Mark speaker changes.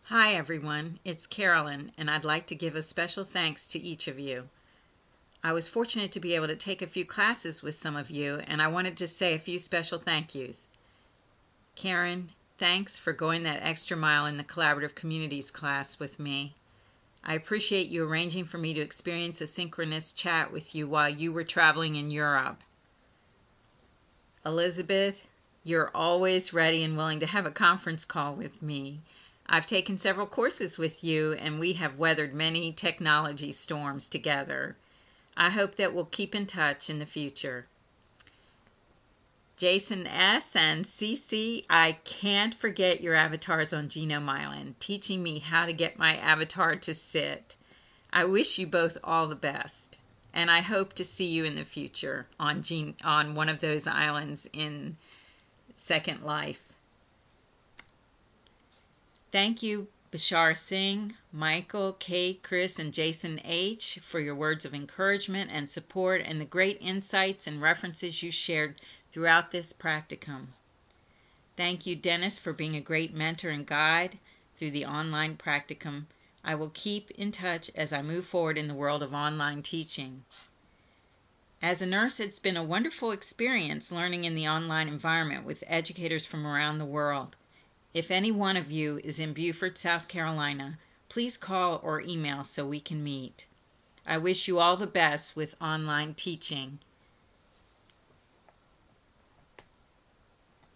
Speaker 1: Hi everyone, it's Carolyn, and I'd like to give a special thanks to each of you. I was fortunate to be able to take a few classes with some of you, and I wanted to say a few special thank yous. Karen, thanks for going that extra mile in the Collaborative Communities class with me. I appreciate you arranging for me to experience a synchronous chat with you while you were traveling in Europe. Elizabeth, you're always ready and willing to have a conference call with me. I've taken several courses with you, and we have weathered many technology storms together. I hope that we'll keep in touch in the future. Jason S. and Cece, I can't forget your avatars on Genome Island, teaching me how to get my avatar to sit. I wish you both all the best, and I hope to see you in the future on one of those islands in Second Life. Thank you, Bashar Singh, Michael, Kate, Chris, and Jason H. for your words of encouragement and support and the great insights and references you shared throughout this practicum. Thank you, Dennis, for being a great mentor and guide through the online practicum. I will keep in touch as I move forward in the world of online teaching. As a nurse, it's been a wonderful experience learning in the online environment with educators from around the world. If any one of you is in Beaufort, South Carolina, please call or email so we can meet. I wish you all the best with online teaching.